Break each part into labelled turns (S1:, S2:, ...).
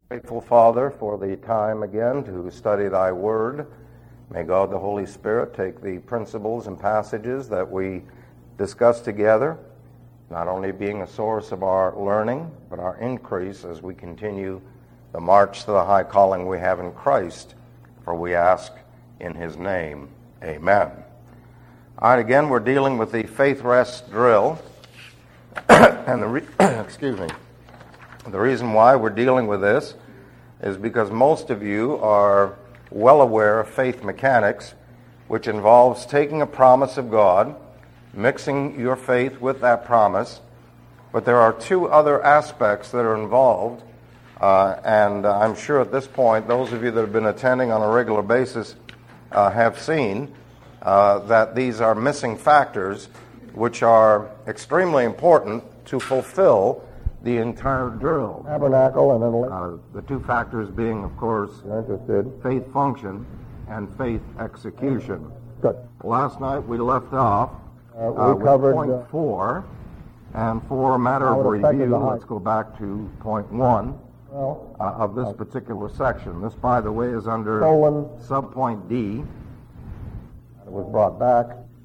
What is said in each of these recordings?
S1: Grateful, Father, for the time again to study Thy Word. May God the Holy Spirit take the principles and passages that we discuss together, not only being a source of our learning, but our increase as we continue the march to the high calling we have in Christ, for we ask in His name. Amen. All right, again, we're dealing with the faith rest drill. And the reason why we're dealing with this is because most of you are well aware of faith mechanics, which involves taking a promise of God, mixing your faith with that promise. But there are two other aspects that are involved, and I'm sure at this point those of you that have been attending on a regular basis have seen that these are missing factors which are extremely important to fulfill the entire drill.
S2: Tabernacle and then
S1: the two factors being, of course, faith function and faith execution.
S2: Good.
S1: Last night we left off
S2: we covered
S1: point 4, and for a matter of review, let's go back to point 1 of this particular section. This, by the way, is under subpoint D.
S2: It was brought back.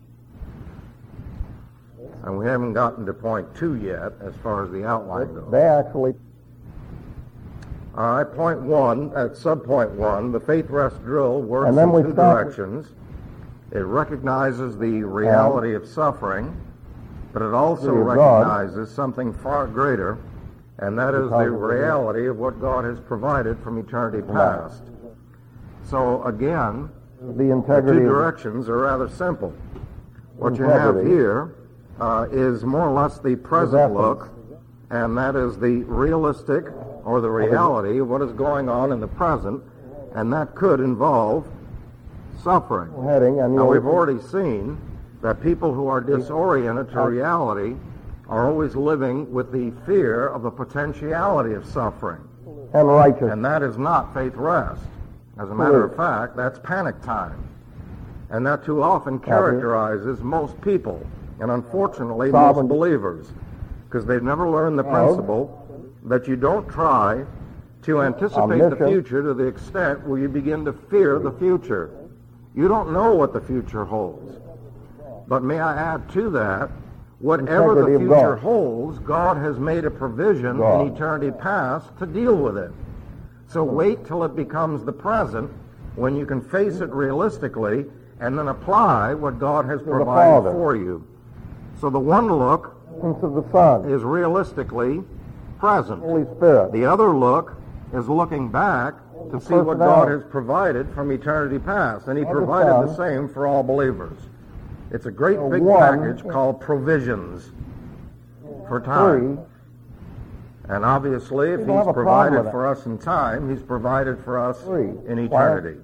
S1: And we haven't gotten to point 2 yet, as far as the outline goes.
S2: They actually...
S1: All right, point 1, at subpoint 1, the faith rest drill works in two directions. It recognizes the reality of suffering, but it also recognizes something far greater, and that is the reality of what God has provided from eternity past. So again, the two directions are rather simple. What you have here is more or less the present look, and that is the realistic or the reality of what is going on in the present, and that could involve suffering. Now, we've already seen that people who are disoriented to reality are always living with the fear of the potentiality of suffering.
S2: And righteous.
S1: And that is not faith rest. As a matter of fact, that's panic time. And that too often characterizes most people, and unfortunately most believers, because they've never learned the principle that you don't try to anticipate the future to the extent where you begin to fear the future. You don't know what the future holds. But may I add to that, whatever the future holds, God has made a provision in eternity past to deal with it. So wait till it becomes the present, when you can face it realistically and then apply what God has provided for you. So the one look is realistically present.
S2: Holy Spirit.
S1: The other look is looking back to see what God has provided from eternity past. And He provided the same for all believers. It's a great big package called provisions for time. And obviously, if He's provided for us in time, He's provided for us in eternity.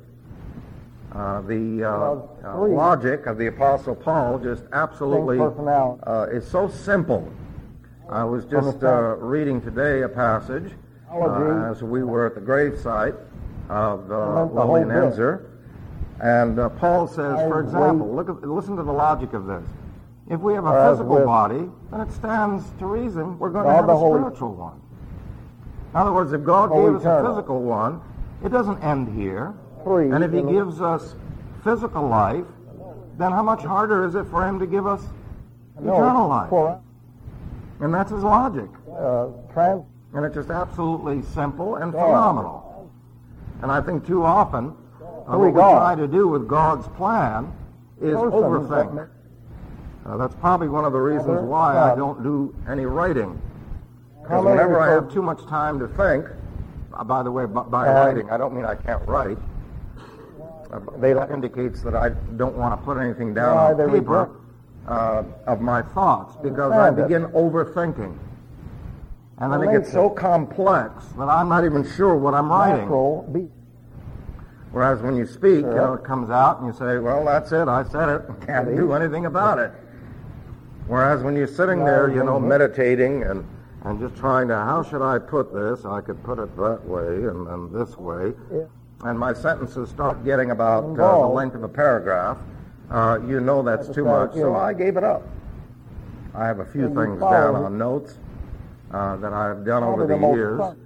S1: The logic of the Apostle Paul just absolutely is so simple. I was just reading today a passage as we were at the gravesite of Lillian Enzer, and Paul says, for example, listen to the logic of this. If we have a physical body, then it stands to reason we're going to have a spiritual one. In other words, if God gave us a physical one, it doesn't end here. And if He gives us physical life, then how much harder is it for Him to give us eternal life? And that's His logic. And it's just absolutely simple and phenomenal. And I think too often what we try to do with God's plan is overthink. That's probably one of the reasons why I don't do any writing. Because whenever I have too much time to think, by the way, by writing, I don't mean I can't write. That indicates that I don't want to put anything down on paper of my thoughts, because I begin overthinking. And then it gets so complex that I'm not even sure what I'm writing. Whereas when you speak, it comes out and you say, well, that's it, I said it, can't do anything about it. Whereas when you're sitting there, meditating and just trying to, how should I put this? I could put it that way and this way. And my sentences start getting about the length of a paragraph. That's too much, so I gave it up. I have a few things down on notes that I've done over the years,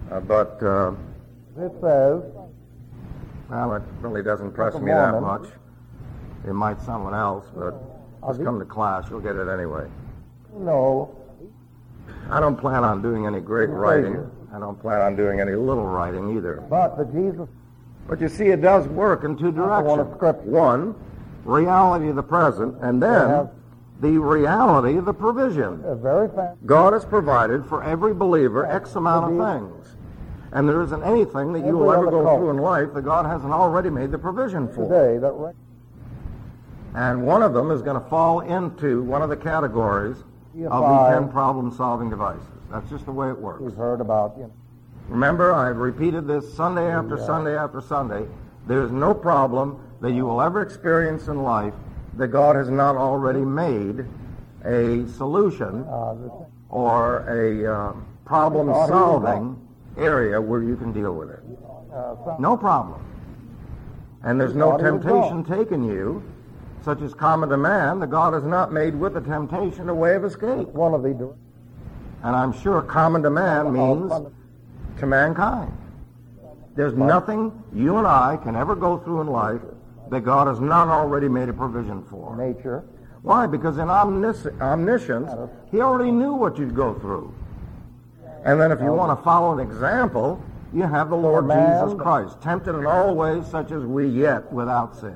S1: But
S2: it says,
S1: well, it really doesn't impress me that much. It might someone else, but just come to class, you'll get it anyway.
S2: No.
S1: I don't plan on doing any great writing. I don't plan on doing any little writing either.
S2: But the Jesus...
S1: But you see, it does work in two directions. One, reality of the present, and then the reality of the provision.
S2: Very fast.
S1: God has provided for every believer X amount of things. And there isn't anything that you will ever go through in life that God hasn't already made the provision for.
S2: Today,
S1: and one of them is going to fall into one of the categories of the 10 problem-solving devices. That's just the way it works.
S2: We've heard about,
S1: Remember, I've repeated this Sunday after Sunday after Sunday. There's no problem that you will ever experience in life that God has not already made a solution or a problem-solving area where you can deal with it. No problem. And there's no temptation taking you, such as common to man, that God has not made with the temptation a way of escape.
S2: One of the...
S1: And I'm sure common to man means to mankind. There's nothing you and I can ever go through in life that God has not already made a provision for.
S2: Nature.
S1: Why? Because in omniscience, He already knew what you'd go through. And then if you want to follow an example, you have the Lord Jesus Christ, tempted in all ways such as we, yet without sin.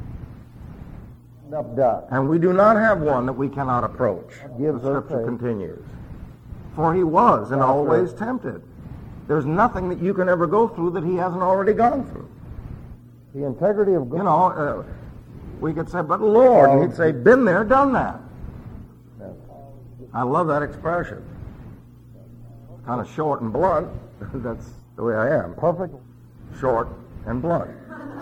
S1: And we do not have one that we cannot approach. The Scripture continues. For He was in all ways tempted. There's nothing that you can ever go through that He hasn't already gone through.
S2: The integrity of God.
S1: We could say, but Lord, and He'd say, been there, done that. I love that expression. Kind of short and blunt. That's the way I am.
S2: Perfect.
S1: Short and blunt.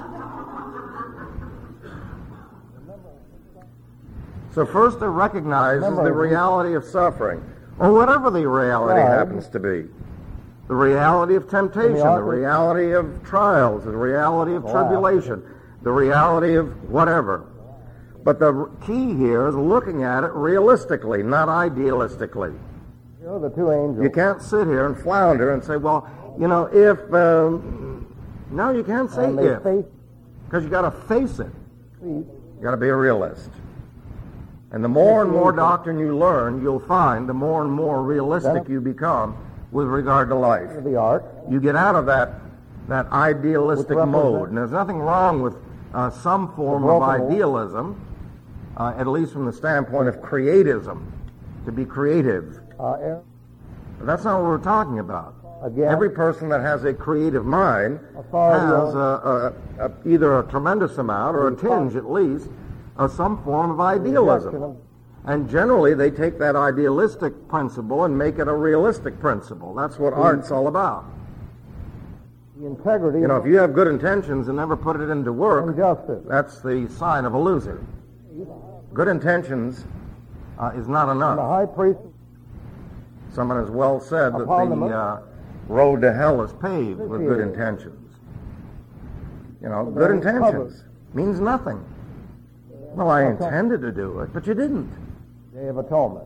S1: So first it recognizes the reality of suffering, or whatever the reality happens to be. The reality of temptation, the reality of trials, the reality of tribulation, the reality of whatever. But the key here is looking at it realistically, not idealistically.
S2: The two angels.
S1: You can't sit here and flounder and say, well, if... no, you can't say if. Because you got to face it. You got to be a realist. And the more and more doctrine you learn, you'll find the more and more realistic you become with regard to life. You get out of that idealistic mode. And there's nothing wrong with some form of idealism, at least from the standpoint of creatism, to be creative. But that's not what we're talking about. Every person that has a creative mind has either a tremendous amount or a tinge, at least, of some form of idealism. And generally, they take that idealistic principle and make it a realistic principle. That's what art's all about.
S2: The integrity.
S1: If you have good intentions and never put it into work, that's the sign of a loser. Good intentions is not enough.
S2: The high priest.
S1: Someone has well said that the road to hell is paved with good intentions. Good intentions means nothing. Well, I intended to do it, but you didn't.
S2: Day of Atonement.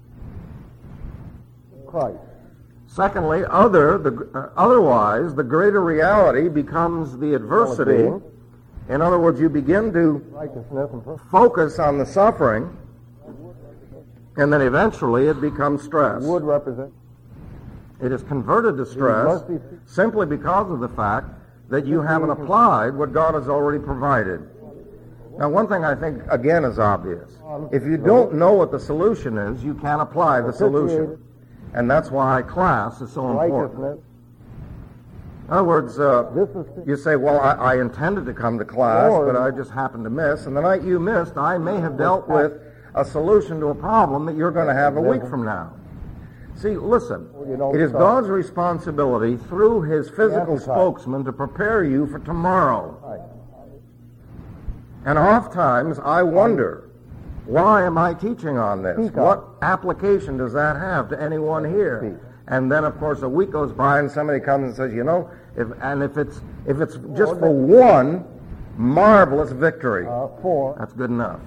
S2: Christ.
S1: Secondly, otherwise, the greater reality becomes the adversity. In other words, you begin to focus on the suffering, and then eventually it becomes stress.
S2: Would represent.
S1: It is converted to stress simply because of the fact that you haven't applied what God has already provided. Now, one thing I think, again, is obvious. If you don't know what the solution is, you can't apply the solution. And that's why class is so important. In other words, you say, well, I intended to come to class, but I just happened to miss. And the night you missed, I may have dealt with a solution to a problem that you're going to have a week from now. See, listen, it is God's responsibility through His physical spokesman to prepare you for tomorrow. And oftentimes I wonder, why am I teaching on this? What application does that have to anyone here? And then, of course, a week goes by and somebody comes and says, if it's just for one marvelous victory, that's good enough.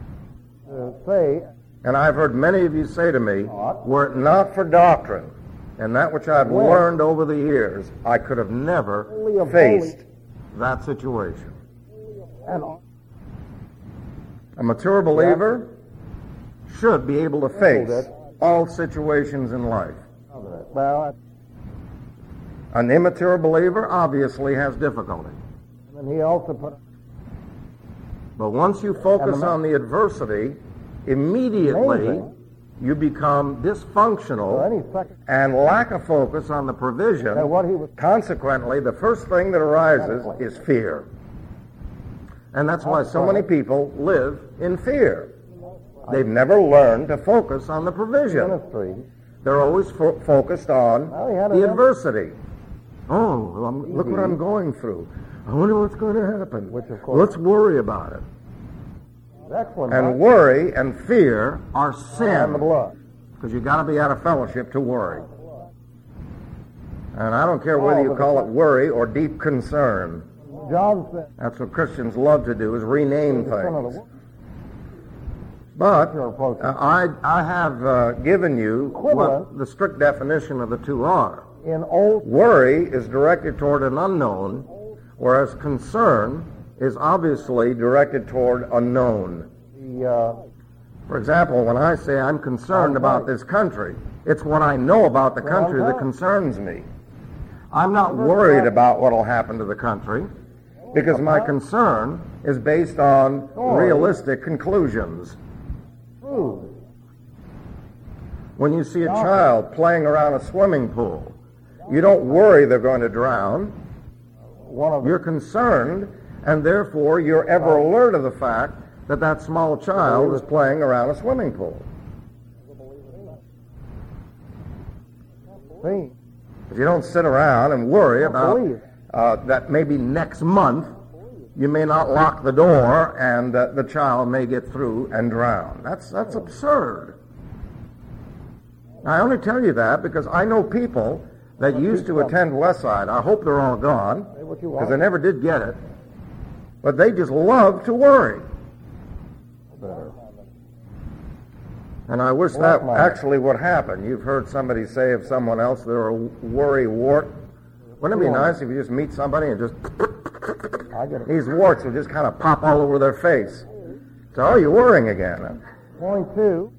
S1: And I've heard many of you say to me, were it not for doctrine, and that which I've learned over the years, I could have never faced that situation. A mature believer should be able to face all situations in life. An immature believer obviously has difficulty.
S2: And he also put.
S1: But once you focus on the adversity, immediately you become dysfunctional and lack a focus on the provision. Consequently, the first thing that arises is fear. And that's why so many people live in fear. They've never learned to focus on the provision. They're always focused on the adversity. Oh, look what I'm going through. I wonder what's going to happen. Let's worry about it. And worry and fear are sin. Because you've got to be out of fellowship to worry. And I don't care whether you call it worry or deep concern. That's what Christians love to do, is rename things. But I have given you what the strict definition of the two are. Worry is directed toward an unknown, whereas concern is obviously directed toward a known. For example, when I say I'm concerned about this country, it's what I know about the country that concerns me. I'm not worried about what will happen to the country, because my concern is based on realistic conclusions. When you see a child playing around a swimming pool, you don't worry they're going to drown. You're concerned, and therefore you're ever alert of the fact that that small child is playing around a swimming pool. If you don't sit around and worry about that maybe next month you may not lock the door and the child may get through and drown. That's absurd. I only tell you that because I know people that used to attend Westside. I hope they're all gone, because I never did get it. But they just love to worry. And I wish that actually would happen. You've heard somebody say of someone else, they're a worry wart. Wouldn't it be nice if you just meet somebody and just these warts would just kind of pop all over their face? So, oh, you're worrying again.
S2: Point two.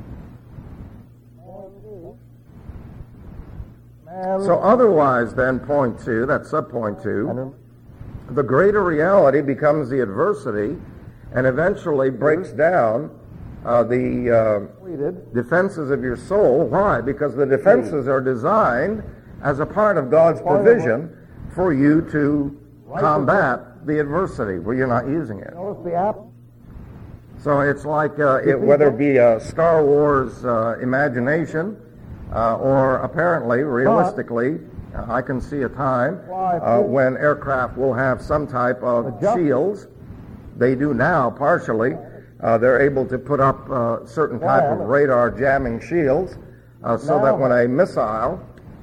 S1: So otherwise then, point two, that's sub-point two, the greater reality becomes the adversity and eventually breaks down the defenses of your soul. Why? Because the defenses are designed as a part of God's provision for you to combat the adversity where you're not using it. So it's like, whether it be a Star Wars imagination, or apparently, realistically, I can see a time when aircraft will have some type of shields. They do now, partially. They're able to put up certain type of radar jamming shields so that when a missile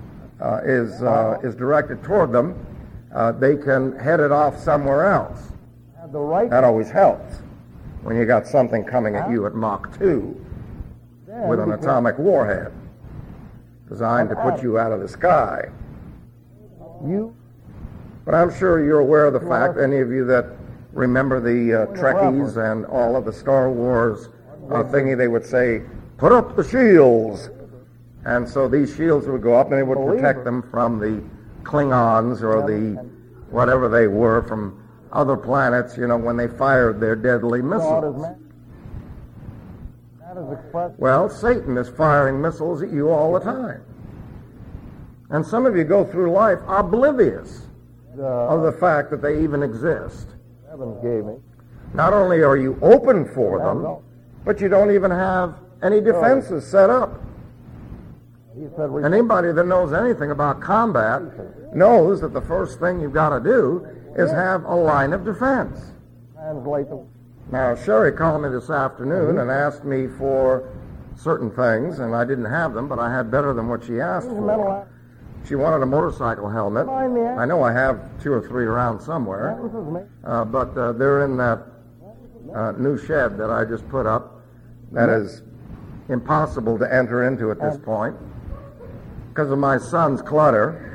S1: is directed toward them, they can head it off somewhere else. That always helps when you got something coming at you at Mach 2 with an atomic warhead designed to put you out of the sky. But I'm sure you're aware of the fact, any of you that remember the Trekkies and all of the Star Wars thingy, they would say, put up the shields. And so these shields would go up and it would protect them from the Klingons or the whatever they were from other planets, when they fired their deadly missiles. Well, Satan is firing missiles at you all the time. And some of you go through life oblivious of the fact that they even exist. Not only are you open for them, but you don't even have any defenses set up. Anybody that knows anything about combat knows that the first thing you've got to do is have a line of defense. Now, Sherry called me this afternoon and asked me for certain things, and I didn't have them, but I had better than what she asked for. She wanted a motorcycle helmet. I know I have 2 or 3 around somewhere, but they're in that new shed that I just put up that is impossible to enter into at this point. because of my son's clutter.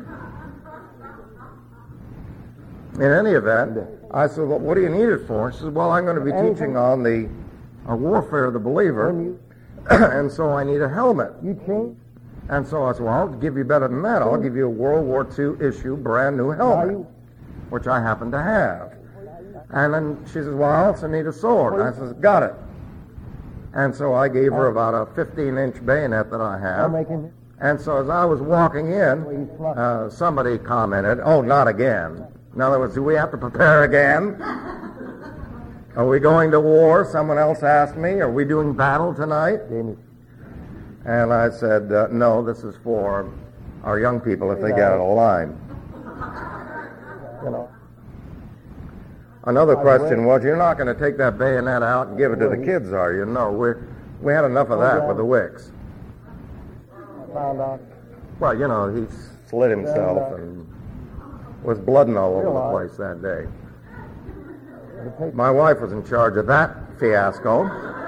S1: In any event, I said, well, what do you need it for? She says, well, I'm going to be teaching on the warfare of the believer, and so I need a helmet. And so I said, well, I'll give you better than that. I'll give you a World War II issue brand new helmet, which I happen to have. And then she says, well, I also need a sword. And I says, got it. And so I gave her about a 15-inch bayonet that I have. And so as I was walking in, somebody commented, oh, not again. In other words, do we have to prepare again? Are we going to war? Someone else asked me. Are we doing battle tonight? And I said, no, this is for our young people if they get out of line. Another question was, you're not going to take that bayonet out and give it to the kids, are you? No, we had enough of that with the Wicks. Well, you know, he slit himself and was blooding all over the place that day. My wife was in charge of that fiasco.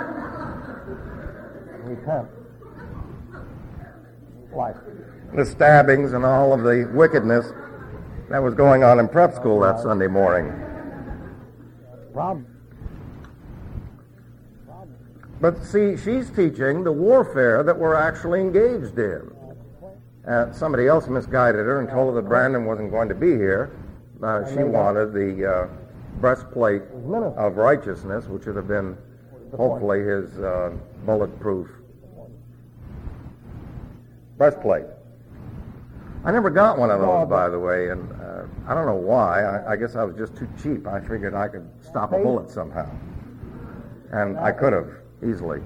S1: The stabbings and all of the wickedness that was going on in prep school that Sunday morning. But see, she's teaching the warfare that we're actually engaged in. Somebody else misguided her and told her that Brandon wasn't going to be here. She wanted the breastplate of righteousness, which would have been hopefully his bulletproof breastplate. I never got one of those, by the way, and I don't know why. I guess I was just too cheap. I figured I could stop a bullet somehow. And I could have, easily.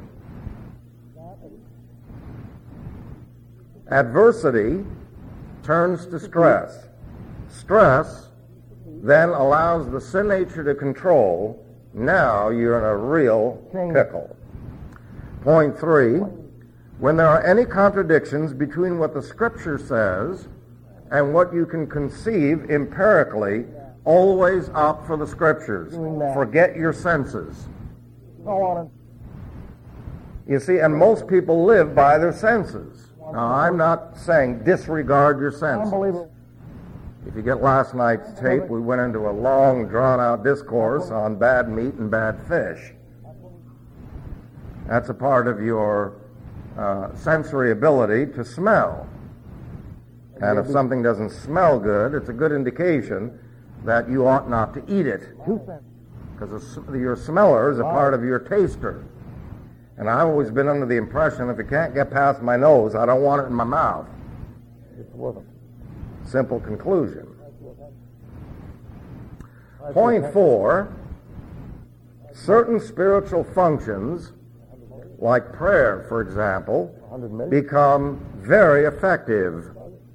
S1: Adversity turns to stress. Stress then allows the sin nature to control. Now you're in a real pickle. Point 3, when there are any contradictions between what the Scripture says and what you can conceive empirically, always opt for the Scriptures. Forget your senses. You see, and most people live by their senses. Now, I'm not saying disregard your senses. If you get last night's tape, we went into a long, drawn-out discourse on bad meat and bad fish. That's a part of your sensory ability to smell. And if something doesn't smell good, it's a good indication that you ought not to eat it. Because your smeller is a part of your taster. And I've always been under the impression if it can't get past my nose, I don't want it in my mouth. Simple conclusion. Point 4, certain spiritual functions, like prayer, for example, become very effective.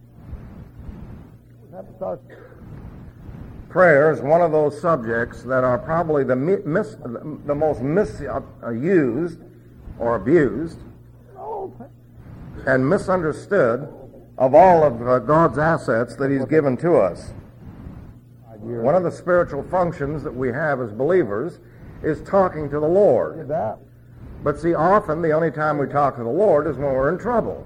S1: Prayer is one of those subjects that are probably the most misused or abused and misunderstood of all of God's assets that He's given to us. One of the spiritual functions that we have as believers is talking to the Lord. But see, often the only time we talk to the Lord is when we're in trouble.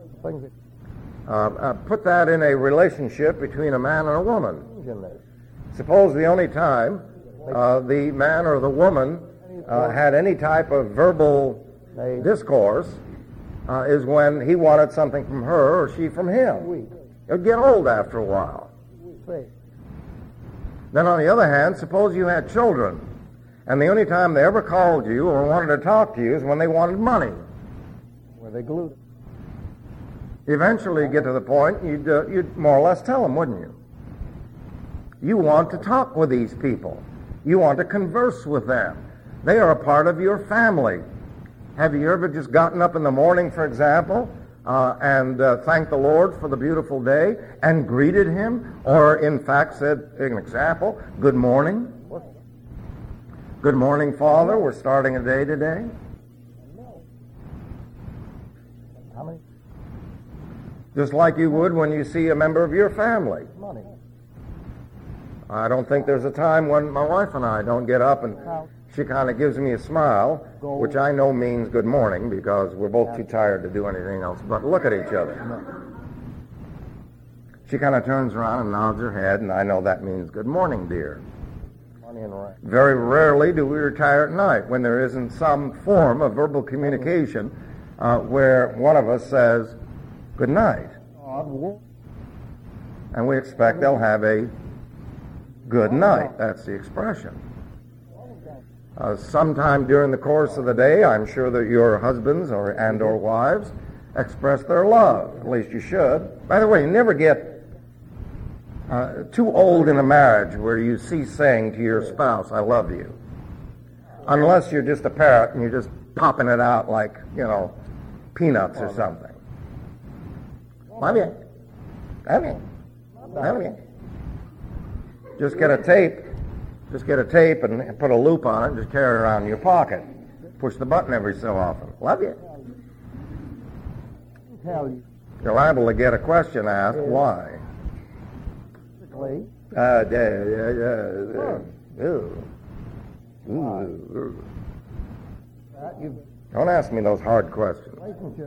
S1: Put that in a relationship between a man and a woman. Suppose the only time the man or the woman had any type of verbal discourse is when he wanted something from her or she from him. It would get old after a while. Then on the other hand, suppose you had children, and the only time they ever called you or wanted to talk to you is when they wanted money. Were they glued? Eventually you get to the point you'd more or less tell them, wouldn't you? You want to talk with these people. You want to converse with them. They are a part of your family. Have you ever just gotten up in the morning, for example, and thanked the Lord for the beautiful day and greeted Him, or in fact said, take an example, good morning? Good morning, Father. We're starting a day today. Just like you would when you see a member of your family. I don't think there's a time when my wife and I don't get up and She kind of gives me a smile, which I know means good morning because we're both too tired to do anything else but look at each other. She kind of turns around and nods her head, and I know that means good morning, dear. Very rarely do we retire at night when there isn't some form of verbal communication where one of us says good night. And we expect they'll have a good night. That's the expression. Sometime during the course of the day, I'm sure that your husbands or wives express their love. At least you should. By the way, you never get too old in a marriage where you cease saying to your spouse, I love you. Unless you're just a parrot and you're just popping it out like, peanuts or something. Love you. Love you. Love you. Just get a tape and put a loop on it and just carry it around in your pocket. Push the button every so often. Love you. You're liable to get a question asked, why? Don't ask me those hard questions.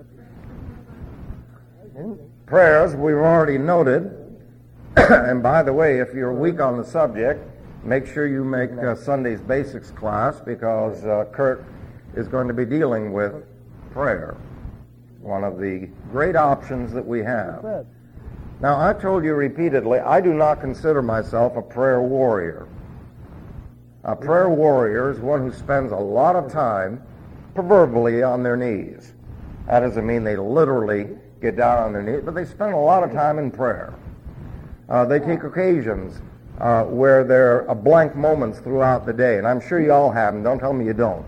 S1: Prayers, we've already noted. And by the way, if you're weak on the subject, make sure you make Sunday's basics class because Kurt is going to be dealing with prayer, one of the great options that we have. Now, I told you repeatedly, I do not consider myself a prayer warrior. A prayer warrior is one who spends a lot of time, proverbially, on their knees. That doesn't mean they literally get down on their knees, but they spend a lot of time in prayer. They take occasions where there are blank moments throughout the day, and I'm sure you all have them. Don't tell me you don't.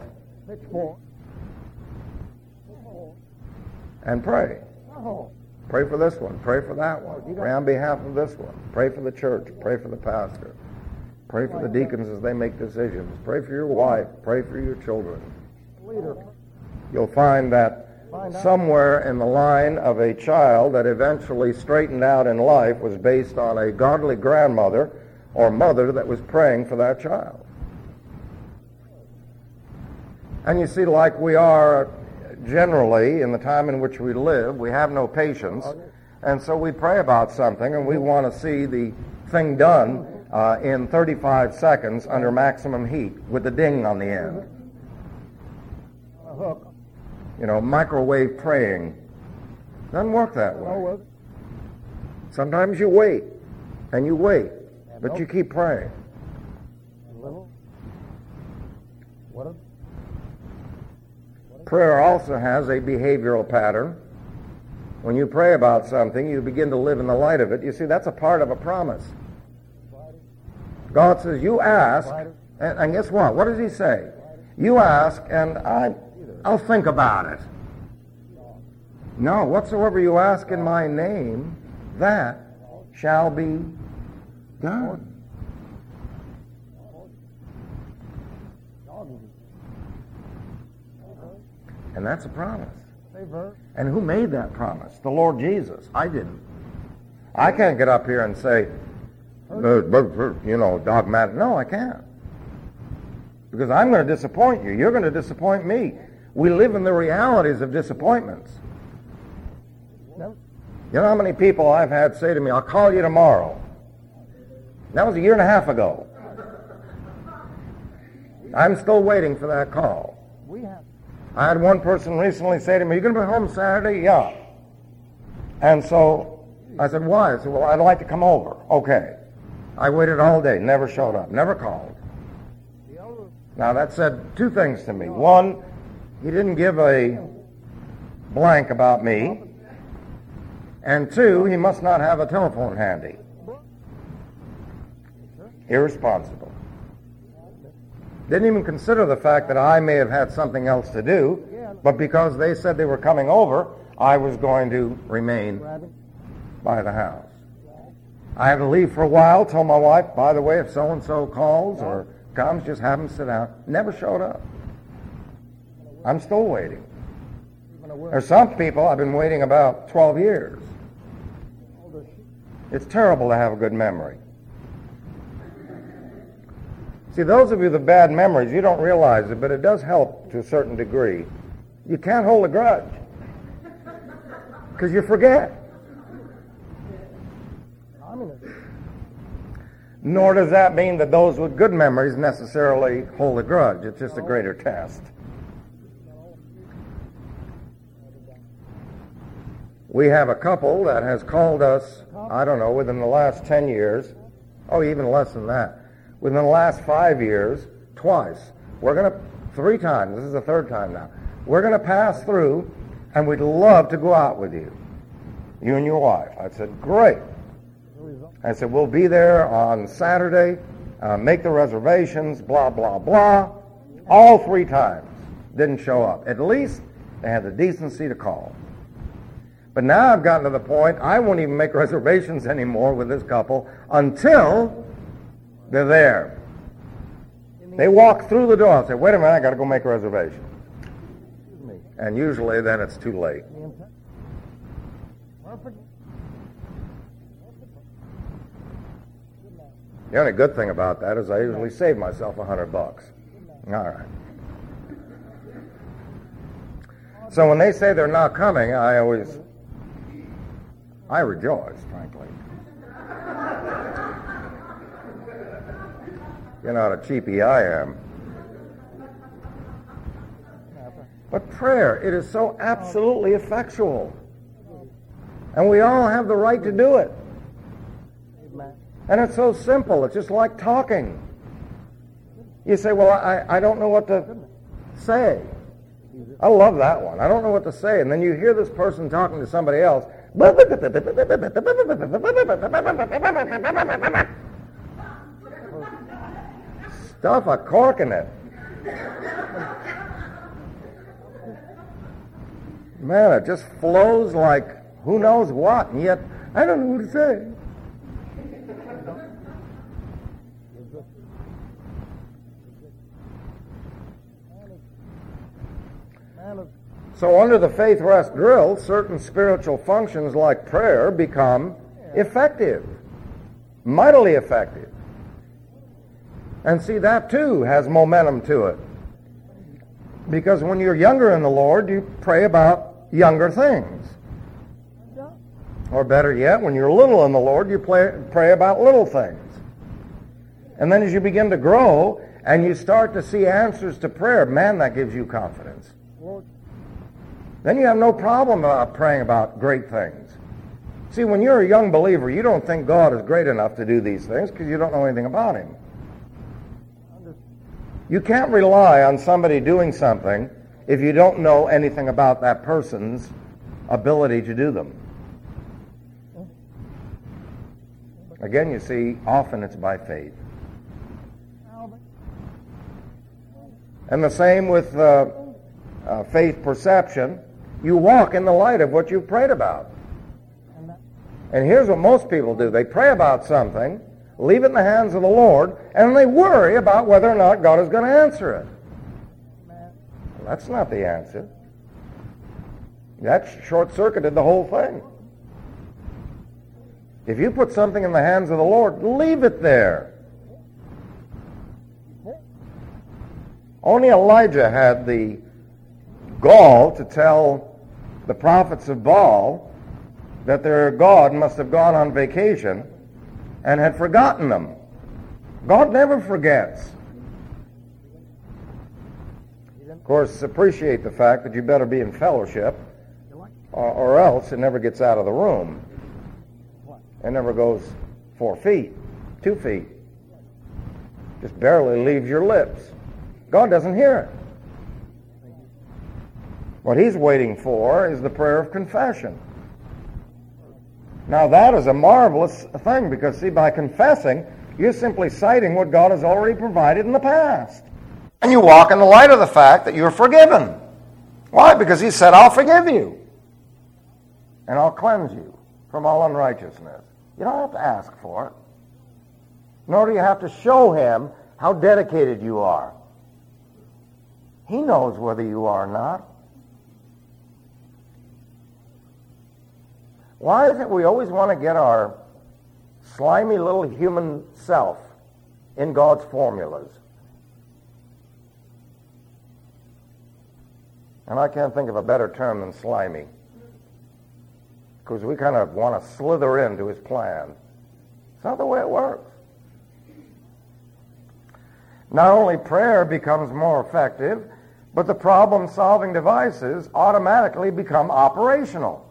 S1: And pray. Pray for this one. Pray for that one. Pray on behalf of this one. Pray for the church. Pray for the pastor. Pray for the deacons as they make decisions. Pray for your wife. Pray for your children. You'll find that somewhere in the line of a child that eventually straightened out in life was based on a godly grandmother or mother that was praying for that child. And you see, like we are generally in the time in which we live, we have no patience, and so we pray about something and we want to see the thing done in 35 seconds under maximum heat with the ding on the end. Microwave praying doesn't work that way. Sometimes you wait, and you wait, but you keep praying. Prayer also has a behavioral pattern. When you pray about something, you begin to live in the light of it. You see, that's a part of a promise. God says, you ask, and guess what? What does he say? You ask, and I'll think about it. No, whatsoever you ask in my name, that shall be done. And that's a promise. And who made that promise? The Lord Jesus. I didn't. I can't get up here and say, dogmatic. No, I can't. Because I'm going to disappoint you. You're going to disappoint me. We live in the realities of disappointments. You know how many people I've had say to me, I'll call you tomorrow. That was 1.5 years ago. I'm still waiting for that call. I had one person recently say to me, you going to be home Saturday? Yeah. And so I said, why? I said, well, I'd like to come over. Okay. I waited all day, never showed up, never called. Now that said two things to me. One, he didn't give a blank about me. And two, he must not have a telephone handy. Irresponsible. Didn't even consider the fact that I may have had something else to do, but because they said they were coming over, I was going to remain by the house. I had to leave for a while, told my wife, by the way, if so-and-so calls or comes, just have them sit down. Never showed up. I'm still waiting. There's some people I've been waiting about 12 years. It's terrible to have a good memory. See, those of you with bad memories, you don't realize it, but it does help to a certain degree. You can't hold a grudge because you forget. Nor does that mean that those with good memories necessarily hold a grudge. It's just a greater test. We have a couple that has called us, I don't know, within the last 10 years, even less than that, within the last 5 years, twice. 3 times, this is the 3rd time now. We're going to pass through, and we'd love to go out with you and your wife. I said, great. I said, we'll be there on Saturday, make the reservations, blah, blah, blah. All 3 times. Didn't show up. At least they had the decency to call. But now I've gotten to the point, I won't even make reservations anymore with this couple until they're there. They walk through the door and say, wait a minute, I got to go make a reservation. And usually then it's too late. The only good thing about that is I usually save myself $100. All right. So when they say they're not coming, I rejoice, frankly. You know what a cheapie I am. But prayer, it is so absolutely effectual. And we all have the right to do it. And it's so simple. It's just like talking. You say, well, I don't know what to say. I love that one. I don't know what to say. And then you hear this person talking to somebody else. Stuff a cork in it. Man, it just flows like who knows what, and yet I don't know what to say. So under the faith rest drill, certain spiritual functions like prayer become effective, mightily effective. And see, that too has momentum to it. Because when you're younger in the Lord, you pray about younger things. Or better yet, when you're little in the Lord, you pray about little things. And then as you begin to grow and you start to see answers to prayer, man, that gives you confidence. Then you have no problem about praying about great things. See, when you're a young believer, you don't think God is great enough to do these things because you don't know anything about Him. You can't rely on somebody doing something if you don't know anything about that person's ability to do them. Again, you see, often it's by faith. And the same with faith perception. You walk in the light of what you've prayed about. And here's what most people do. They pray about something, leave it in the hands of the Lord, and they worry about whether or not God is going to answer it. Well, that's not the answer. That's short-circuited the whole thing. If you put something in the hands of the Lord, leave it there. Only Elijah had the gall to tell the prophets of Baal that their God must have gone on vacation and had forgotten them. God never forgets. Of course, appreciate the fact that you better be in fellowship, or else it never gets out of the room. It never goes 4 feet, 2 feet. Just barely leaves your lips. God doesn't hear it. What He's waiting for is the prayer of confession. Now that is a marvelous thing because, see, by confessing, you're simply citing what God has already provided in the past. And you walk in the light of the fact that you're forgiven. Why? Because He said, I'll forgive you. And I'll cleanse you from all unrighteousness. You don't have to ask for it. Nor do you have to show Him how dedicated you are. He knows whether you are or not. Why is it we always want to get our slimy little human self in God's formulas? And I can't think of a better term than slimy, because we kind of want to slither into his plan. It's not the way it works. Not only prayer becomes more effective, but the problem-solving devices automatically become operational.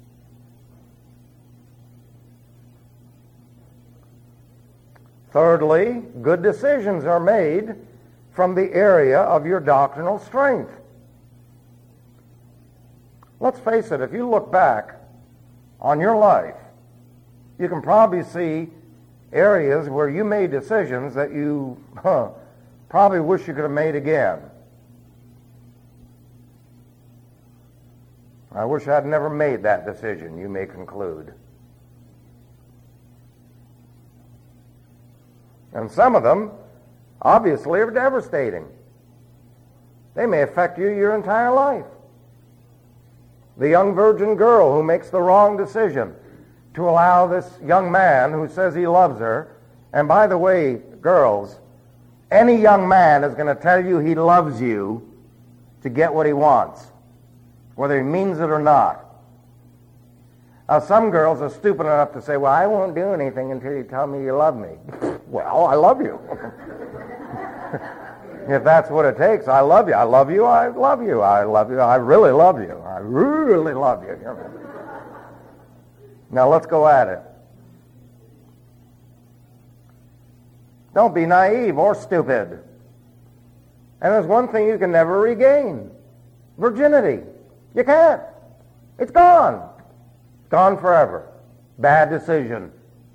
S1: Thirdly, good decisions are made from the area of your doctrinal strength. Let's face it, if you look back on your life, you can probably see areas where you made decisions that you probably wish you could have made again. I wish I'd never made that decision, you may conclude. And some of them, obviously, are devastating. They may affect you your entire life. The young virgin girl who makes the wrong decision to allow this young man who says he loves her, and by the way, girls, any young man is going to tell you he loves you to get what he wants, whether he means it or not. Now, some girls are stupid enough to say, well, I won't do anything until you tell me you love me. Well, I love you. If that's what it takes, I love you. I love you. I love you. I love you. I really love you. I really love you. Now, let's go at it. Don't be naive or stupid. And there's one thing you can never regain. Virginity. You can't. It's gone. Gone forever. Bad decision.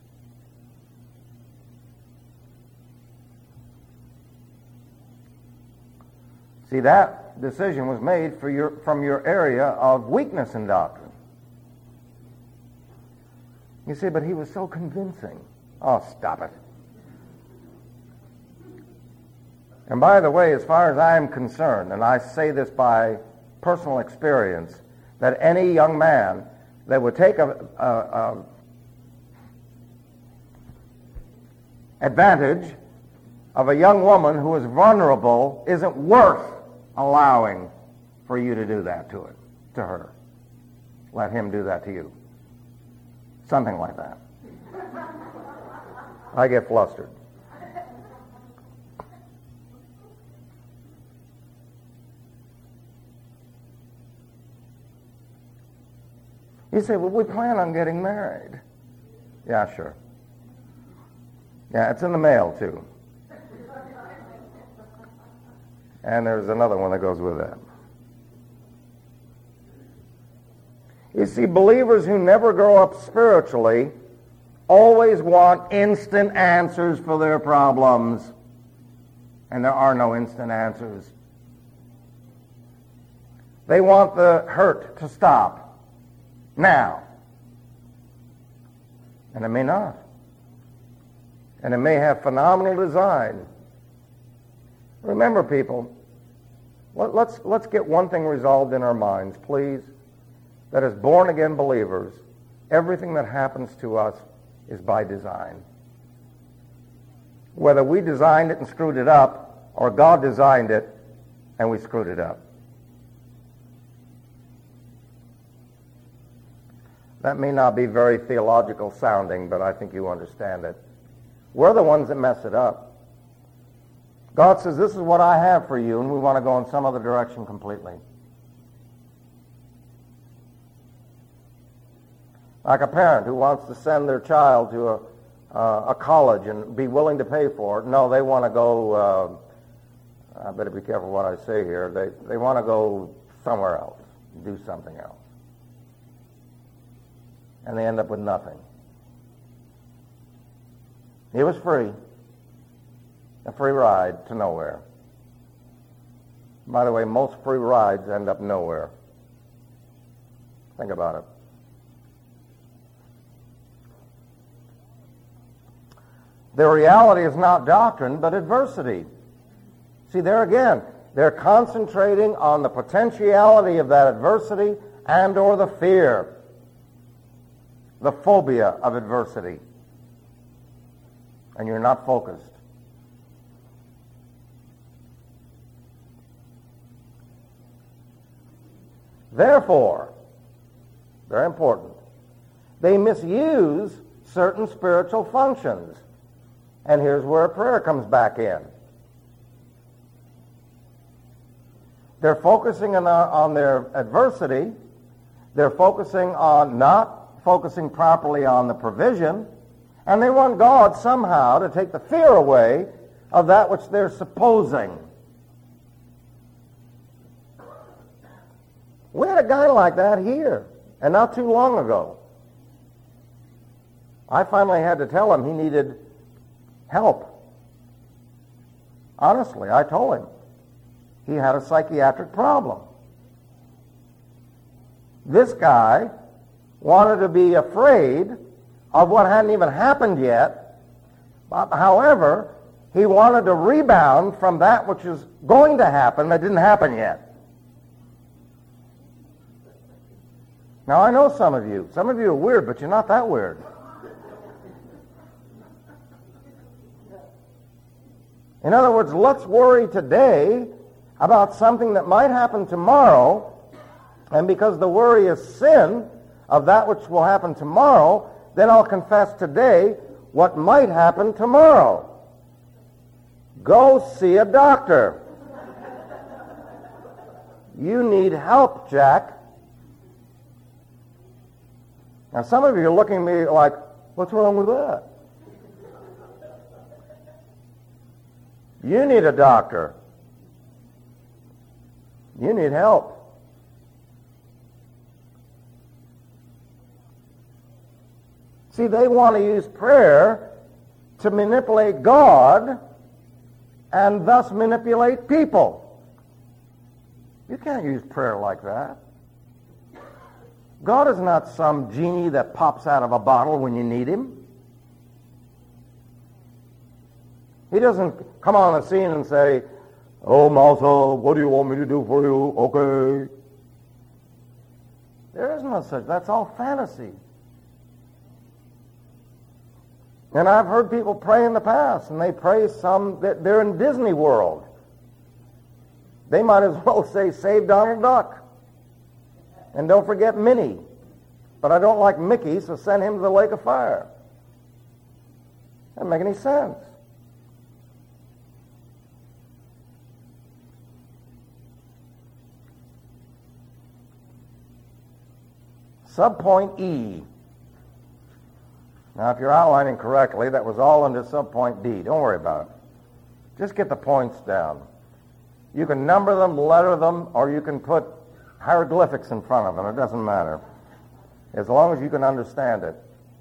S1: See, that decision was made from your area of weakness in doctrine. You say, but he was so convincing. Oh, stop it. And by the way, as far as I am concerned, and I say this by personal experience, that any young man that would take advantage of a young woman who is vulnerable isn't worth allowing for you to do that to her. Let him do that to you. Something like that. I get flustered. You say, well, we plan on getting married. Yeah, sure. Yeah, it's in the mail, too. And there's another one that goes with that. You see, believers who never grow up spiritually always want instant answers for their problems. And there are no instant answers. They want the hurt to stop now. And it may not. And it may have phenomenal design. Remember, people, let's get one thing resolved in our minds, please. That as born-again believers, everything that happens to us is by design. Whether we designed it and screwed it up, or God designed it and we screwed it up. That may not be very theological sounding, but I think you understand it. We're the ones that mess it up. God says, this is what I have for you, and we want to go in some other direction completely. Like a parent who wants to send their child to a college and be willing to pay for it. No, they want to go, I better be careful what I say here, they want to go somewhere else, do something else. And they end up with nothing. It was free. A free ride to nowhere. By the way, most free rides end up nowhere. Think about it. The reality is not doctrine, but adversity. See, there again, they're concentrating on the potentiality of that adversity and or the fear, the phobia of adversity. And you're not focused. Therefore, very important, they misuse certain spiritual functions. And here's where prayer comes back in. They're focusing on their adversity. They're focusing on not focusing properly on the provision. And they want God somehow to take the fear away of that which they're supposing. We had a guy like that here, and not too long ago. I finally had to tell him he needed help. Honestly, I told him he had a psychiatric problem. This guy wanted to be afraid of what hadn't even happened yet. But, however, he wanted to rebound from that which is going to happen that didn't happen yet. Now, I know some of you are weird, but you're not that weird. In other words, let's worry today about something that might happen tomorrow, and because the worry is sin of that which will happen tomorrow, then I'll confess today what might happen tomorrow. Go see a doctor. You need help, Jack. Now, some of you are looking at me like, what's wrong with that? You need a doctor. You need help. See, they want to use prayer to manipulate God and thus manipulate people. You can't use prayer like that. God is not some genie that pops out of a bottle when you need him. He doesn't come on the scene and say, "Oh, Martha, what do you want me to do for you? Okay." There is no such. That's all fantasy. And I've heard people pray in the past, and they pray they're in Disney World. They might as well say, "Save Donald Duck." And don't forget Minnie. But I don't like Mickey, so send him to the lake of fire. Doesn't make any sense. Subpoint E. Now, if you're outlining correctly, that was all under subpoint D. Don't worry about it. Just get the points down. You can number them, letter them, or you can put hieroglyphics in front of them. It doesn't matter, as long as you can understand it.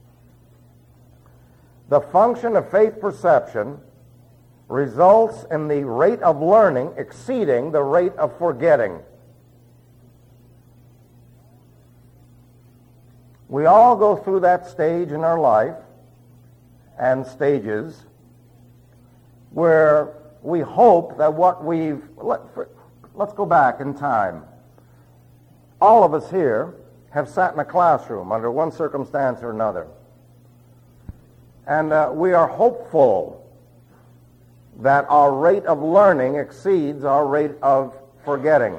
S1: The function of faith perception results in the rate of learning exceeding the rate of forgetting. We all go through that stage in our life, and stages, where we hope that what let's go back in time. All of us here have sat in a classroom under one circumstance or another. And we are hopeful that our rate of learning exceeds our rate of forgetting.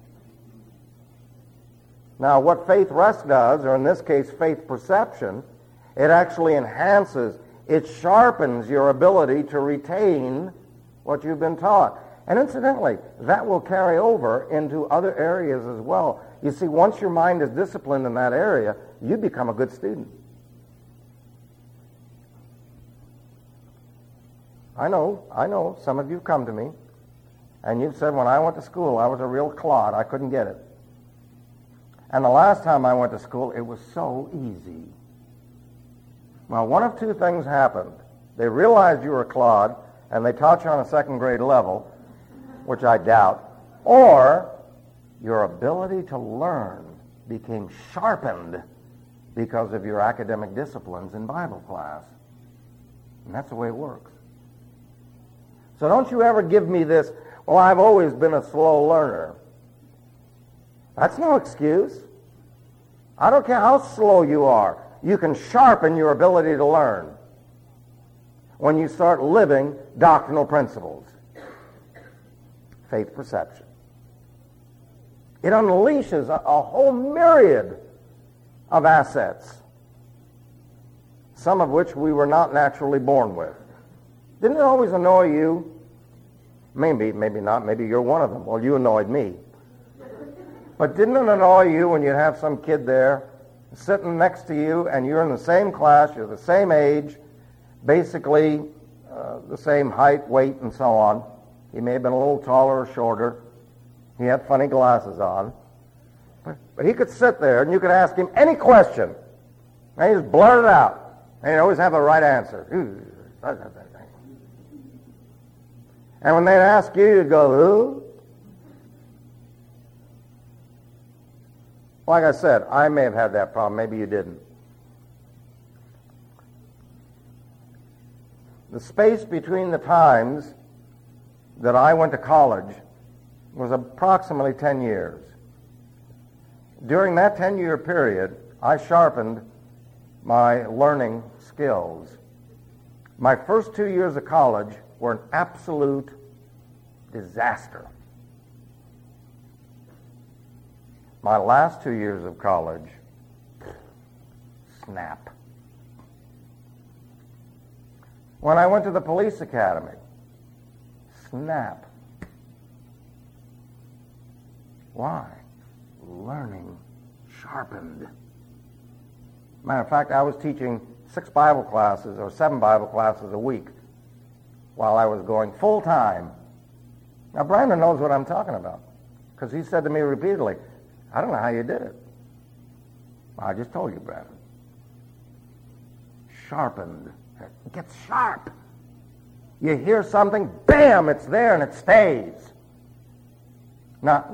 S1: Now, what faith rest does, or in this case, faith perception, it actually enhances, it sharpens your ability to retain what you've been taught. And incidentally, that will carry over into other areas as well. You see, once your mind is disciplined in that area, you become a good student. I know, some of you come to me, and you've said, when I went to school, I was a real clod. I couldn't get it. And the last time I went to school, it was so easy. Well, one of two things happened. They realized you were a clod, and they taught you on a second grade level, which I doubt, or your ability to learn became sharpened because of your academic disciplines in Bible class. And that's the way it works. So don't you ever give me this, well, I've always been a slow learner. That's no excuse. I don't care how slow you are. You can sharpen your ability to learn when you start living doctrinal principles. Faith perception. It unleashes a whole myriad of assets, some of which we were not naturally born with. Didn't it always annoy you? Maybe not. Maybe you're one of them. Well, you annoyed me. But didn't it annoy you when you'd have some kid there sitting next to you and you're in the same class, you're the same age, basically the same height, weight, and so on. He may have been a little taller or shorter. He had funny glasses on. But he could sit there and you could ask him any question. And he just blurt it out. And he'd always have the right answer. And when they'd ask you, you'd go, who? Like I said, I may have had that problem. Maybe you didn't. The space between the times that I went to college was approximately 10 years. During that 10-year period, I sharpened my learning skills. My first 2 years of college were an absolute disaster. My last 2 years of college, snap. When I went to the police academy, snap. Why? Learning sharpened. Matter of fact, I was teaching 6 Bible classes or 7 Bible classes a week while I was going full time. Now, Brandon knows what I'm talking about because he said to me repeatedly, I don't know how you did it. I just told you, Brandon. Sharpened. It gets sharp. You hear something, bam, it's there and it stays. Not,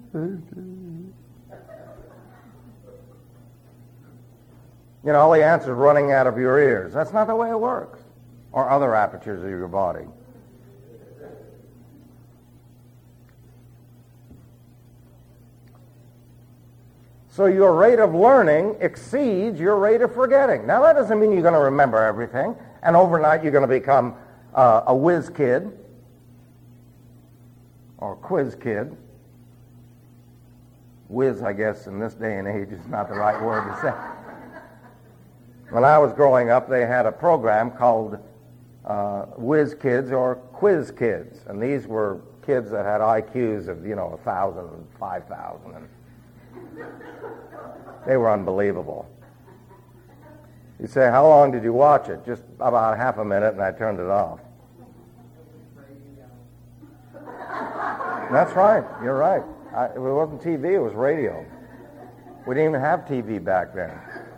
S1: all the answers running out of your ears. That's not the way it works. Or other apertures of your body. So your rate of learning exceeds your rate of forgetting. Now, that doesn't mean you're going to remember everything, and overnight you're going to become a whiz kid or quiz kid. Whiz, I guess, in this day and age is not the right word to say. When I was growing up, they had a program called Whiz Kids or Quiz Kids, and these were kids that had IQs of, 1,000 and 5,000, and they were unbelievable. You say, how long did you watch it? Just about half a minute, and I turned it off. That's right. You're right. It wasn't TV, it was radio. We didn't even have TV back then.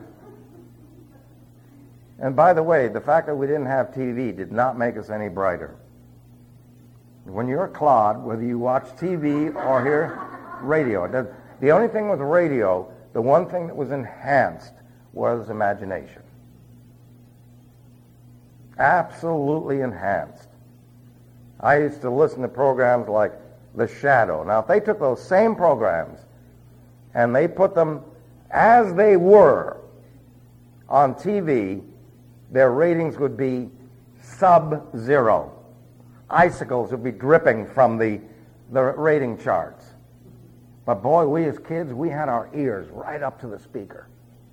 S1: And by the way, the fact that we didn't have TV did not make us any brighter. When you're a clod, whether you watch TV or hear radio, the only thing with radio, the one thing that was enhanced was imagination. Absolutely enhanced. I used to listen to programs like The Shadow. Now, if they took those same programs and they put them as they were on TV, their ratings would be sub-zero. Icicles would be dripping from the rating charts. But boy, we as kids, we had our ears right up to the speaker.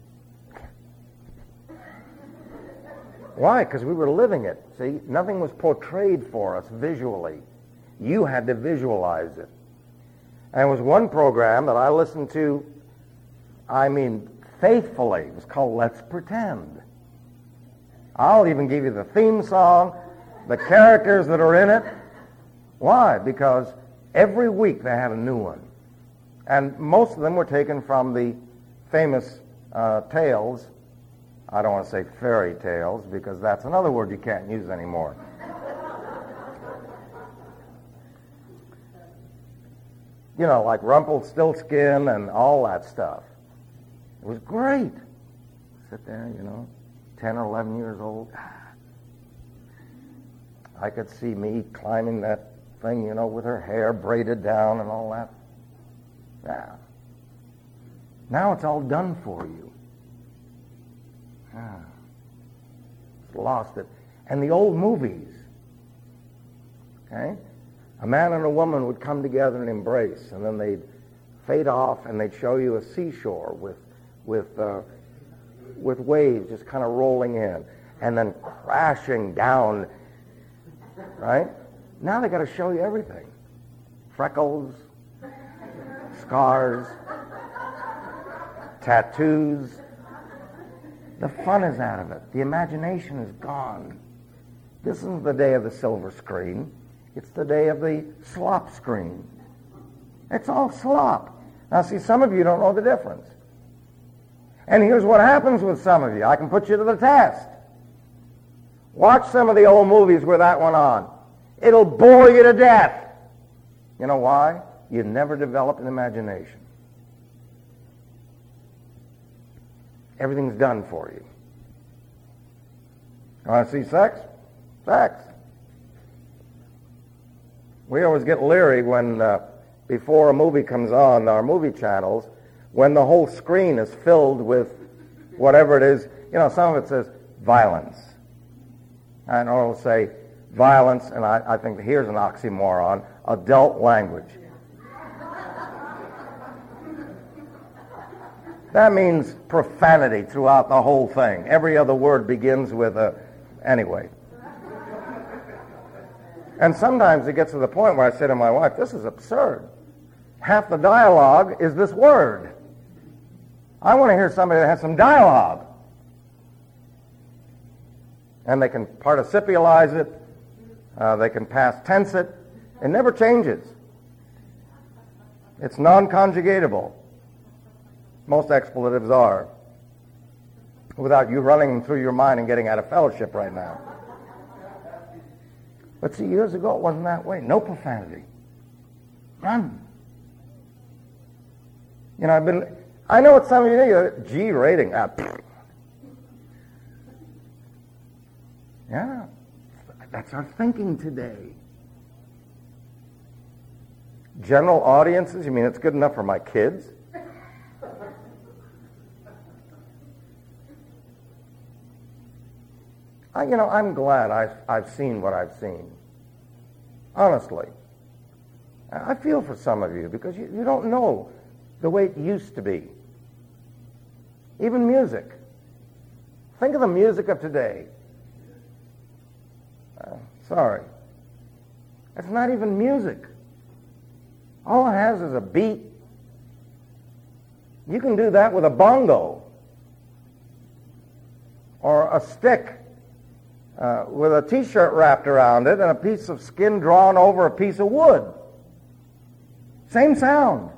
S1: Why? Because we were living it. See, nothing was portrayed for us visually. You had to visualize it. And there was one program that I listened to, faithfully. It was called Let's Pretend. I'll even give you the theme song, the characters that are in it. Why? Because every week they had a new one. And most of them were taken from the famous tales. I don't want to say fairy tales, because that's another word you can't use anymore. Like Rumpelstiltskin and all that stuff. It was great. Sit there, 10 or 11 years old. I could see me climbing that thing, with her hair braided down and all that. Now it's all done for you. Lost it. And the old movies. Okay? A man and a woman would come together and embrace, and then they'd fade off, and they'd show you a seashore with waves just kind of rolling in and then crashing down, right? Now they got to show you everything. Freckles, scars, tattoos. The fun is out of it. The imagination is gone. This isn't the day of the silver screen. It's the day of the slop screen. It's all slop. Now, see, some of you don't know the difference. And here's what happens with some of you. I can put you to the test. Watch some of the old movies with that one on. It'll bore you to death. You know why? You never developed an imagination. Everything's done for you. Want to see sex? Sex. We always get leery when, before a movie comes on our movie channels, when the whole screen is filled with whatever it is. You know, some of it says violence. And it'll say violence, and I think here's an oxymoron, adult language. That means profanity throughout the whole thing. Every other word begins with a, anyway. And sometimes it gets to the point where I say to my wife, this is absurd. Half the dialogue is this word. I want to hear somebody that has some dialogue. And they can participialize it. They can past tense it. It never changes. It's non-conjugatable. Most expletives are. Without you running them through your mind and getting out of fellowship right now. But see, years ago it wasn't that way. No profanity. None. You know, I know what some of you think, G rating. Yeah, that's our thinking today. General audiences, you mean it's good enough for my kids? I'm glad I've seen what I've seen. Honestly. I feel for some of you because you don't know the way it used to be. Even music. Think of the music of today. Sorry. It's not even music. All it has is a beat. You can do that with a bongo or a stick with a T-shirt wrapped around it and a piece of skin drawn over a piece of wood. Same sound.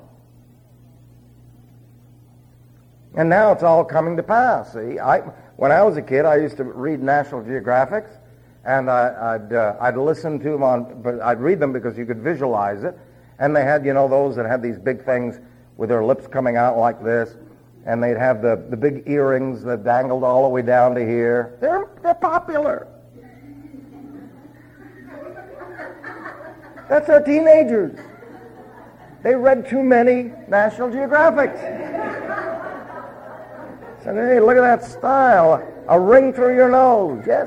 S1: And now it's all coming to pass. See, when I was a kid, I used to read National Geographics, and I'd listen to them but I'd read them because you could visualize it. And they had, those that had these big things with their lips coming out like this, and they'd have the big earrings that dangled all the way down to here. They're popular. That's our teenagers. They read too many National Geographics. Said, hey, look at that style. A ring through your nose. Yes.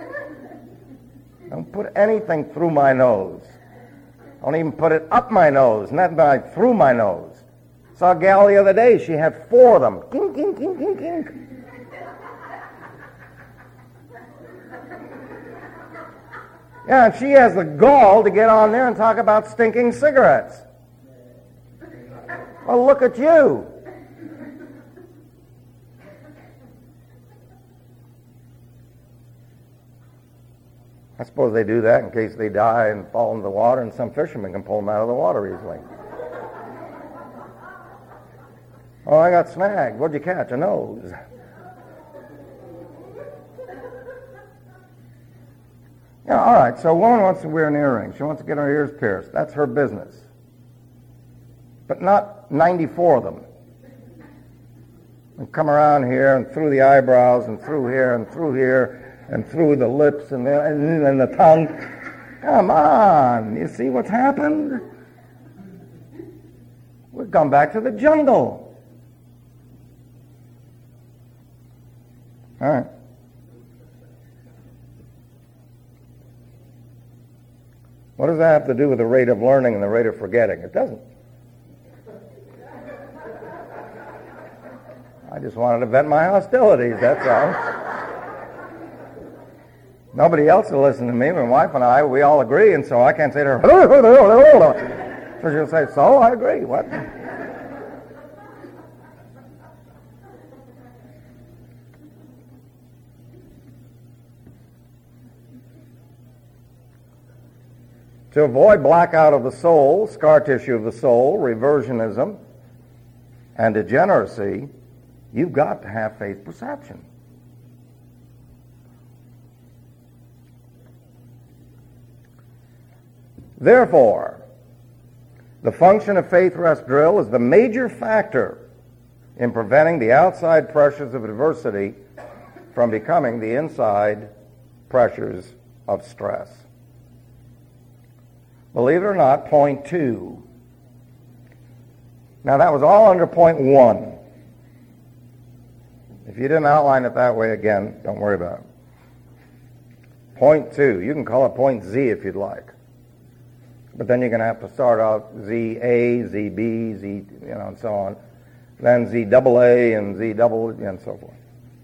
S1: Don't put anything through my nose. Don't even put it up my nose, not through my nose. Saw a gal the other day, she had 4 of them. Kink, kink, kink, kink, kink. Yeah, and she has the gall to get on there and talk about stinking cigarettes. Well, look at you. I suppose they do that in case they die and fall into the water, and some fishermen can pull them out of the water easily. Oh, I got snagged. What'd you catch? A nose. Yeah, all right, so a woman wants to wear an earring. She wants to get her ears pierced. That's her business. But not 94 of them. And come around here and through the eyebrows and through here and through here and through the lips and the tongue. Come on, you see what's happened? We've gone back to the jungle. All right. What does that have to do with the rate of learning and the rate of forgetting? It doesn't. just wanted to vent my hostilities, that's all. Nobody else will listen to me. My wife and I, we all agree, and so I can't say to her, so she'll say, so, I agree, what? To avoid blackout of the soul, scar tissue of the soul, reversionism, and degeneracy, you've got to have faith perception. Therefore, the function of faith rest drill is the major factor in preventing the outside pressures of adversity from becoming the inside pressures of stress. Believe it or not, point 2. Now that was all under point 1. If you didn't outline it that way again, don't worry about it. Point 2, you can call it point Z if you'd like. But then you're going to have to start out ZA, ZB, Z, and so on. Then ZAA and Z double, and so forth.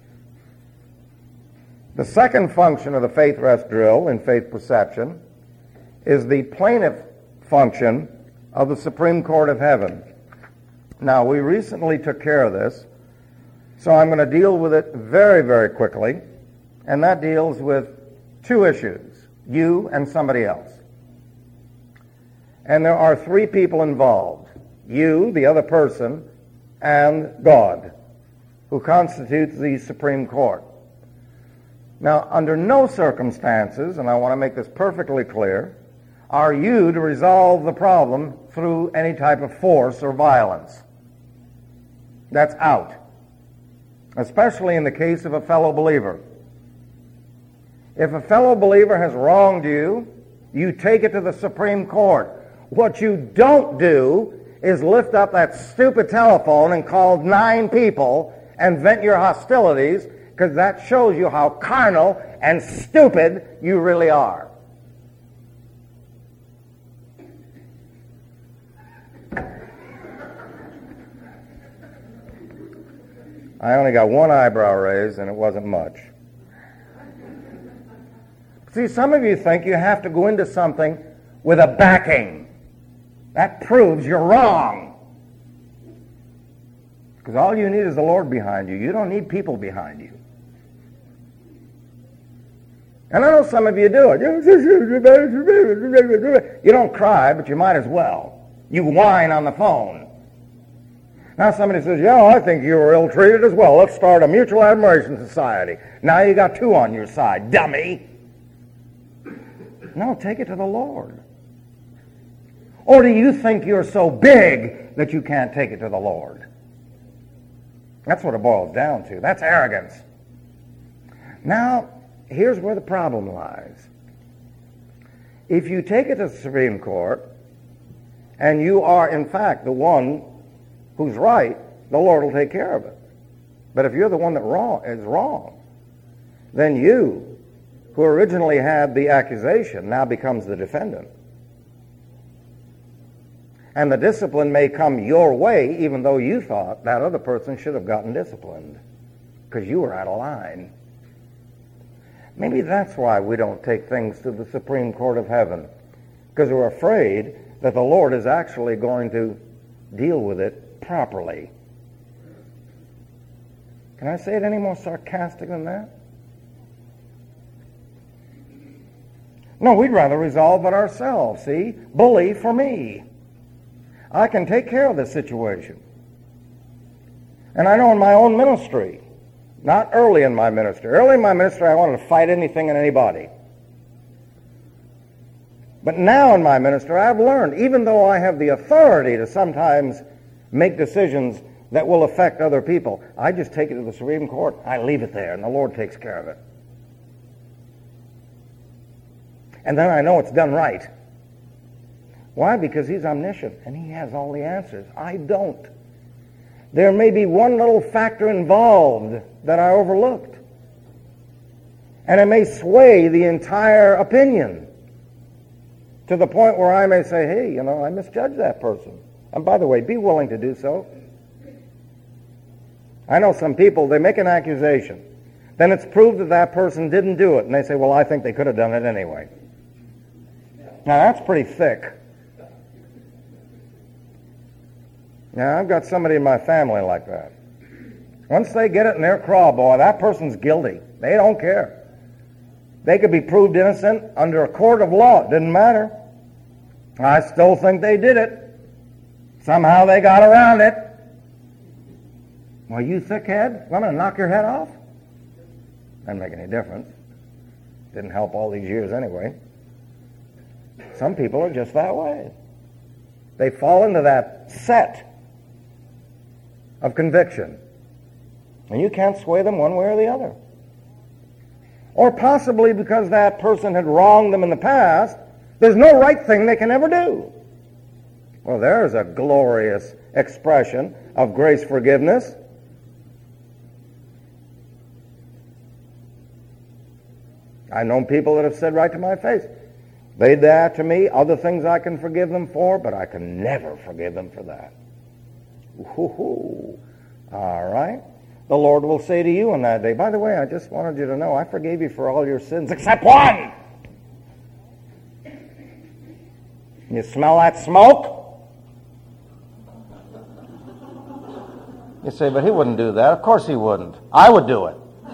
S1: The second function of the faith rest drill in faith perception is the plaintiff function of the Supreme Court of Heaven. Now, we recently took care of this, so I'm going to deal with it very, very quickly, and that deals with 2 issues, you and somebody else. And there are 3 people involved, you, the other person, and God, who constitutes the Supreme Court. Now, under no circumstances, and I want to make this perfectly clear, are you to resolve the problem through any type of force or violence. That's out, especially in the case of a fellow believer. If a fellow believer has wronged you, you take it to the Supreme Court. What you don't do is lift up that stupid telephone and call 9 people and vent your hostilities, because that shows you how carnal and stupid you really are. I only got 1 eyebrow raised, and it wasn't much. See, some of you think you have to go into something with a backing. That proves you're wrong. Because all you need is the Lord behind you. You don't need people behind you. And I know some of you do it. You don't cry, but you might as well. You whine on the phone. Now somebody says, yeah, I think you were ill-treated as well. Let's start a mutual admiration society. Now you got 2 on your side, dummy. No, take it to the Lord. Or do you think you're so big that you can't take it to the Lord? That's what it boils down to. That's arrogance. Now, here's where the problem lies. If you take it to the Supreme Court, and you are, in fact, the one who's right, the Lord will take care of it. But if you're the one that is wrong, then you, who originally had the accusation, now becomes the defendant. And the discipline may come your way, even though you thought that other person should have gotten disciplined, because you were out of line. Maybe that's why we don't take things to the Supreme Court of Heaven, because we're afraid that the Lord is actually going to deal with it properly. Can I say it any more sarcastic than that? No, we'd rather resolve it ourselves, see? Bully for me. I can take care of this situation. And I know in my own ministry, not early in my ministry. Early in my ministry, I wanted to fight anything and anybody. But now in my ministry, I've learned, even though I have the authority to sometimes make decisions that will affect other people, I just take it to the Supreme Court. I leave it there, and the Lord takes care of it. And then I know it's done right. Why? Because He's omniscient, and He has all the answers. I don't. There may be one little factor involved that I overlooked, and it may sway the entire opinion to the point where I may say, hey, I misjudged that person. And by the way, be willing to do so. I know some people, they make an accusation. Then it's proved that that person didn't do it, and they say, well, I think they could have done it anyway. Now, that's pretty thick. Now, I've got somebody in my family like that. Once they get it in their craw, boy, that person's guilty. They don't care. They could be proved innocent under a court of law. It didn't matter. I still think they did it. Somehow they got around it. Well, you thickhead, I'm going to knock your head off? Doesn't make any difference. Didn't help all these years anyway. Some people are just that way. They fall into that set of conviction. And you can't sway them one way or the other. Or possibly because that person had wronged them in the past, there's no right thing they can ever do. Well, there's a glorious expression of grace forgiveness. I've known people that have said right to my face, they did that to me, other things I can forgive them for, but I can never forgive them for that. Ooh, all right. The Lord will say to you on that day, by the way, I just wanted you to know, I forgave you for all your sins except one. You smell that smoke? You say, but he wouldn't do that. Of course he wouldn't. I would do it.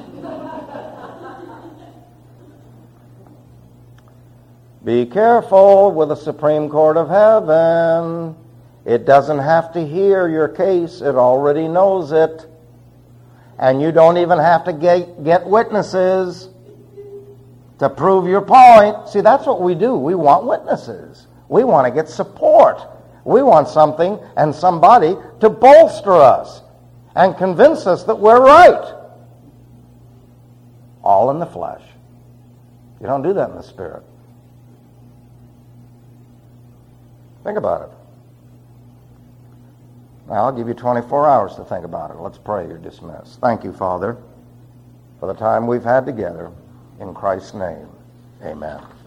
S1: Be careful with the Supreme Court of Heaven. It doesn't have to hear your case. It already knows it. And you don't even have to get witnesses to prove your point. See, that's what we do. We want witnesses. We want to get support. We want something and somebody to bolster us and convince us that we're right. All in the flesh. You don't do that in the Spirit. Think about it. Now, I'll give you 24 hours to think about it. Let's pray. You're dismissed. Thank you, Father, for the time we've had together. In Christ's name, amen.